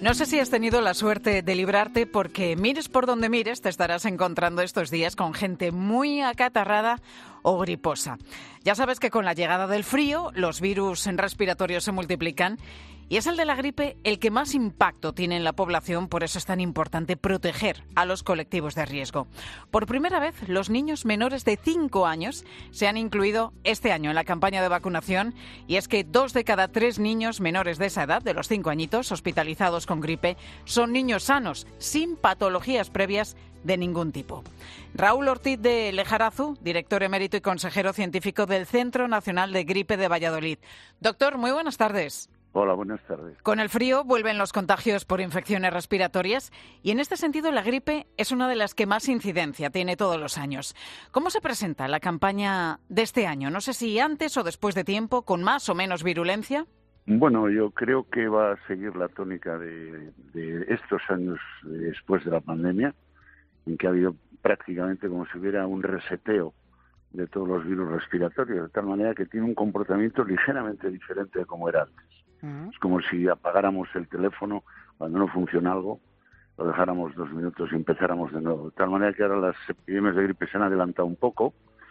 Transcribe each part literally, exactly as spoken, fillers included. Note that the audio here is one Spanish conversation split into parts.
No sé si has tenido la suerte de librarte porque mires por donde mires te estarás encontrando estos días con gente muy acatarrada o griposa. Ya sabes que con la llegada del frío los virus respiratorios se multiplican y es el de la gripe el que más impacto tiene en la población, por eso es tan importante proteger a los colectivos de riesgo. Por primera vez, los niños menores de cinco años se han incluido este año en la campaña de vacunación y es que dos de cada tres niños menores de esa edad, de los cinco añitos, hospitalizados con gripe, son niños sanos, sin patologías previas de ningún tipo. Raúl Ortiz de Lejarazu, director emérito y consejero científico del Centro Nacional de Gripe de Valladolid. Doctor, muy buenas tardes. Hola, buenas tardes. Con el frío vuelven los contagios por infecciones respiratorias y en este sentido la gripe es una de las que más incidencia tiene todos los años. ¿Cómo se presenta la campaña de este año? No sé si antes o después de tiempo, con más o menos virulencia. Bueno, yo creo que va a seguir la tónica de, de estos años después de la pandemia, en que ha habido prácticamente como si hubiera un reseteo de todos los virus respiratorios, de tal manera que tiene un comportamiento ligeramente diferente de como era antes. Uh-huh. Es como si apagáramos el teléfono cuando no funciona algo, lo dejáramos dos minutos y empezáramos de nuevo. De tal manera que ahora las epidemias de gripe se han adelantado un poco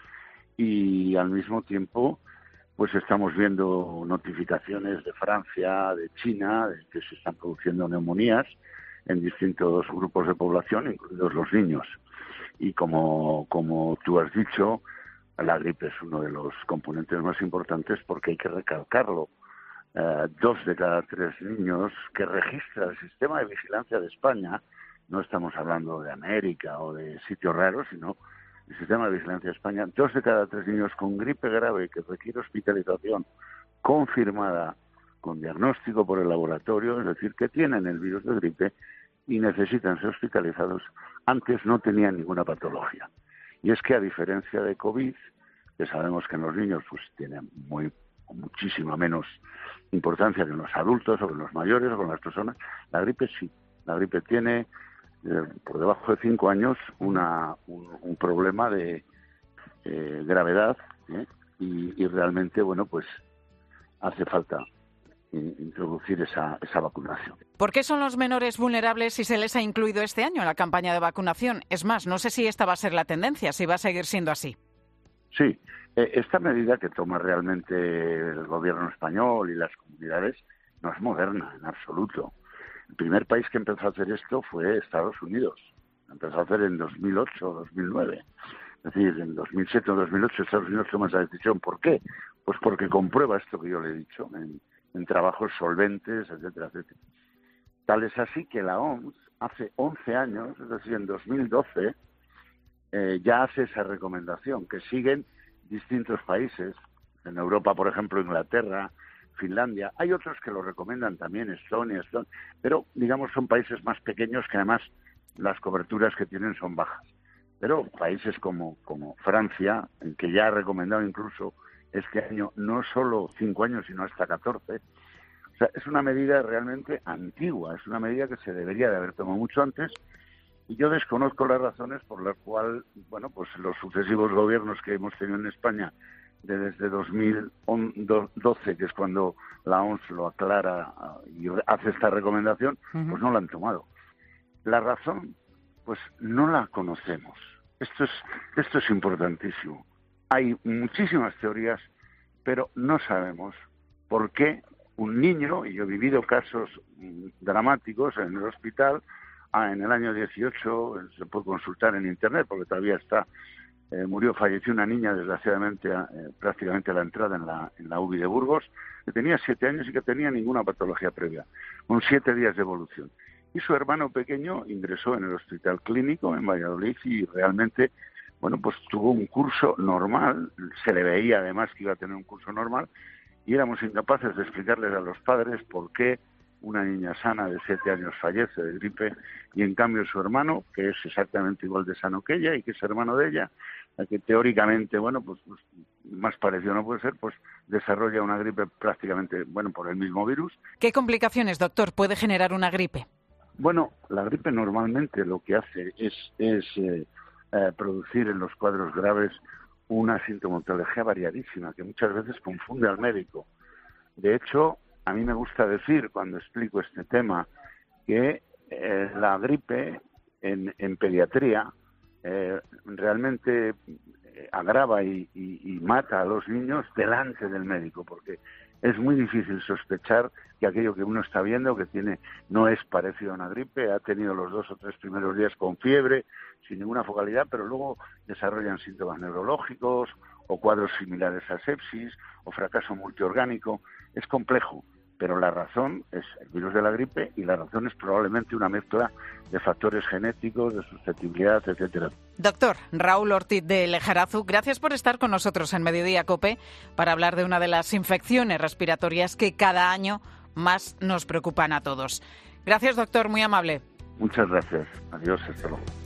y al mismo tiempo pues estamos viendo notificaciones de Francia, de China, de que se están produciendo neumonías en distintos grupos de población, incluidos los niños. Y como, como tú has dicho, la gripe es uno de los componentes más importantes porque hay que recalcarlo. Uh, dos de cada tres niños que registra el sistema de vigilancia de España, no estamos hablando de América o de sitios raros, sino el sistema de vigilancia de España, dos de cada tres niños con gripe grave que requiere hospitalización confirmada con diagnóstico por el laboratorio, es decir, que tienen el virus de gripe y necesitan ser hospitalizados, antes no tenían ninguna patología. Y es que a diferencia de COVID, que sabemos que en los niños pues tienen muy muchísima menos importancia que en los adultos o que en los mayores o con las personas, la gripe sí. La gripe tiene, eh, por debajo de cinco años, una, un, un problema de eh, gravedad ¿eh? y, y realmente, bueno, pues hace falta introducir esa, esa vacunación. ¿Por qué son los menores vulnerables si se les ha incluido este año en la campaña de vacunación? Es más, no sé si esta va a ser la tendencia, si va a seguir siendo así. Sí, esta medida que toma realmente el gobierno español y las comunidades no es moderna en absoluto. El primer país que empezó a hacer esto fue Estados Unidos. Empezó a hacer en dos mil ocho o dos mil nueve. Es decir, en dos mil siete o dos mil ocho Estados Unidos toma esa decisión. ¿Por qué? Pues porque comprueba esto que yo le he dicho, en, en trabajos solventes, etcétera, etcétera. Tal es así que la O M S hace once años, es decir, en dos mil doce, Eh, ya hace esa recomendación, que siguen distintos países, en Europa, por ejemplo, Inglaterra, Finlandia, hay otros que lo recomiendan también, Estonia, Estonia, pero digamos son países más pequeños que además las coberturas que tienen son bajas. Pero países como, como Francia, que ya ha recomendado incluso este año no solo cinco años, sino hasta catorce, o sea, es una medida realmente antigua, es una medida que se debería de haber tomado mucho antes. Y yo desconozco las razones por las cuales, bueno, pues los sucesivos gobiernos que hemos tenido en España de desde dos mil doce, que es cuando la O M S lo aclara y hace esta recomendación, uh-huh. pues no la han tomado. La razón, pues no la conocemos. Esto es, esto es importantísimo. Hay muchísimas teorías, pero no sabemos por qué un niño, y yo he vivido casos dramáticos en el hospital. Ah, en el año dieciocho, se puede consultar en internet, porque todavía está, eh, murió, falleció una niña, desgraciadamente, eh, prácticamente a la entrada en la, en la U B I de Burgos, que tenía siete años y que tenía ninguna patología previa, con siete días de evolución. Y su hermano pequeño ingresó en el hospital clínico en Valladolid y realmente, bueno, pues tuvo un curso normal, se le veía además que iba a tener un curso normal, y éramos incapaces de explicarles a los padres por qué una niña sana de siete años fallece de gripe y en cambio su hermano, que es exactamente igual de sano que ella y que es hermano de ella, a que teóricamente, bueno, pues, pues más parecido no puede ser, pues desarrolla una gripe prácticamente, bueno, por el mismo virus. ¿Qué complicaciones, doctor, puede generar una gripe? Bueno, la gripe normalmente lo que hace es, es eh, eh, producir en los cuadros graves una sintomatología variadísima que muchas veces confunde al médico. De hecho, a mí me gusta decir, cuando explico este tema, que eh, la gripe en, en pediatría eh, realmente agrava y, y, y mata a los niños delante del médico, porque es muy difícil sospechar que aquello que uno está viendo que tiene no es parecido a una gripe. Ha tenido los dos o tres primeros días con fiebre, sin ninguna focalidad, pero luego desarrollan síntomas neurológicos o cuadros similares a sepsis o fracaso multiorgánico. Es complejo, pero la razón es el virus de la gripe y la razón es probablemente una mezcla de factores genéticos, de susceptibilidad, etcétera. Doctor Raúl Ortiz de Lejarazu, gracias por estar con nosotros en Mediodía COPE para hablar de una de las infecciones respiratorias que cada año más nos preocupan a todos. Gracias, doctor, muy amable. Muchas gracias. Adiós, hasta luego.